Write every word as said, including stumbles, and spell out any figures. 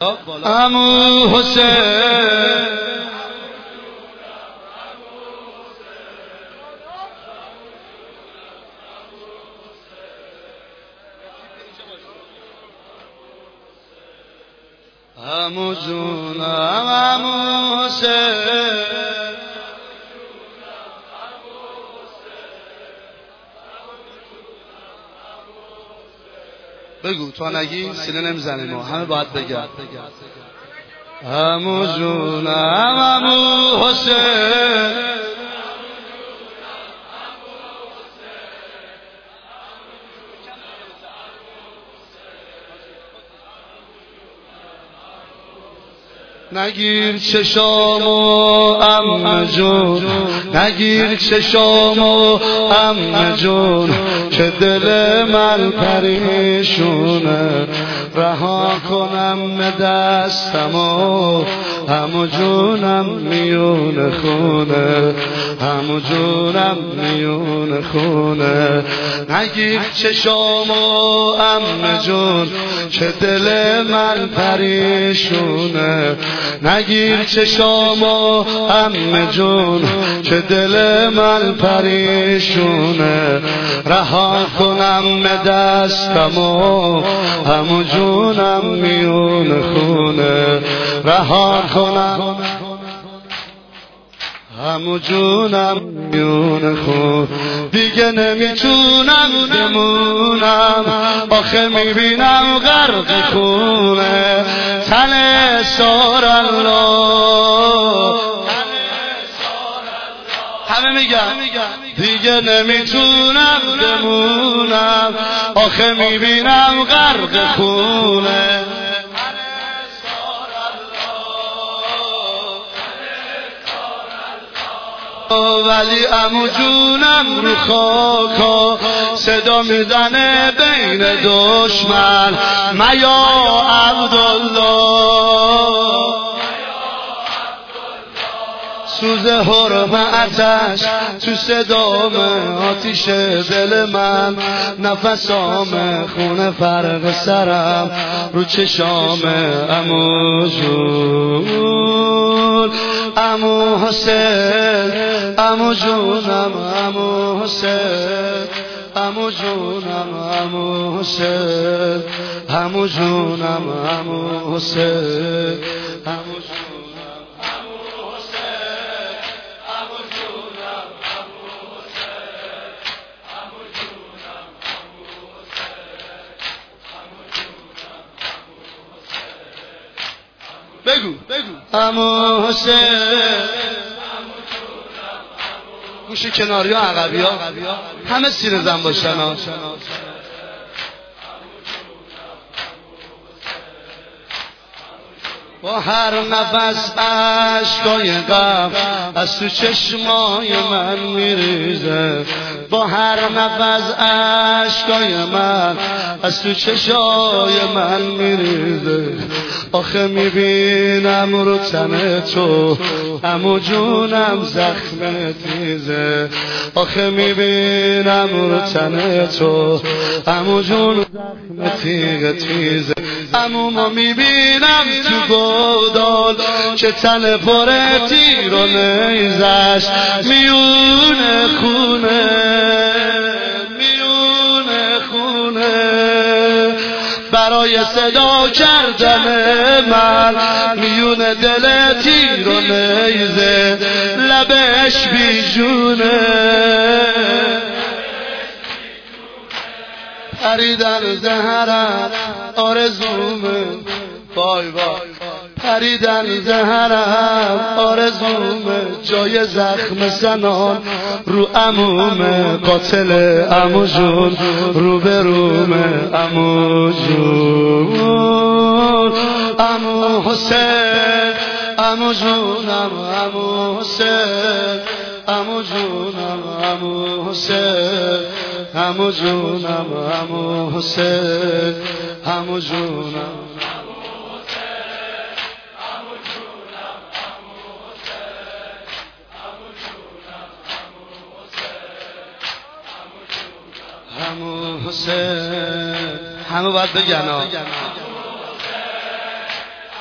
عمو حسین عمو جونم عمو حسین بگو تو نگی سینه نمیزنیم ما همه باید بگم عمو جونم عمو حسین نگیر چشامو عمو جون نگیر چشامو عمو جون که دل من پریشونه رها کنم دستمو عمو جونم میون خونه عمو جونم میون خونه نگیر چشامو عمو جون که دل من پریشونه نگیر چشامو عمو جون که دل من پریشونه رها کنم دستمو عمو جونم میون خونه رها کنم عمو جونم میون خون دیگه نمیتونم بمونم آخه میبینم غرق خونه تن سار الله همه میگن دیگه نمیتونم بمونم آخه میبینم غرق خونه ولی عمو جونم رو خاکا صدا میزنه بین دشمن میا عبدالله سوز حرمتش تو صدام آتیش دل من نفسام خونه فرق سرم رو چشام عمو جون عمو حسین عمو جونم عمو حسین عمو جونم عمو حسین عمو جونم عمو حسین عمو جونم بگو بگو عمو حسین گوش کناری ها عقبی ها همه سینه زن باشن ها با هر نفس عشقای غم از تو چشمای من میریزه با هر نفس عشقای من از تو چشای من میریزه آخه میبینم رو تن تو عمو جونم زخم تیزه آخه میبینم رو تن تو عمو جون زخم تیغ تیزه عمو ما میبینم تو گودال که تن پر تیر و نیزش میونه خونه میونه خونه برای صدا کردن من میون دل تیر و نیزه لبش بیجونه پریدن زهرم آرزومه وای وای پریدن زهرم آرزومه جای زخم زنان رو عمومه قاتل عمو جون رو به رومه عمو جون عمو حسین عمو جونم عمو حسین عمو جونم عمو حسین عمو جونم عمو حسین عمو جونم عمو حسین همه باید بگن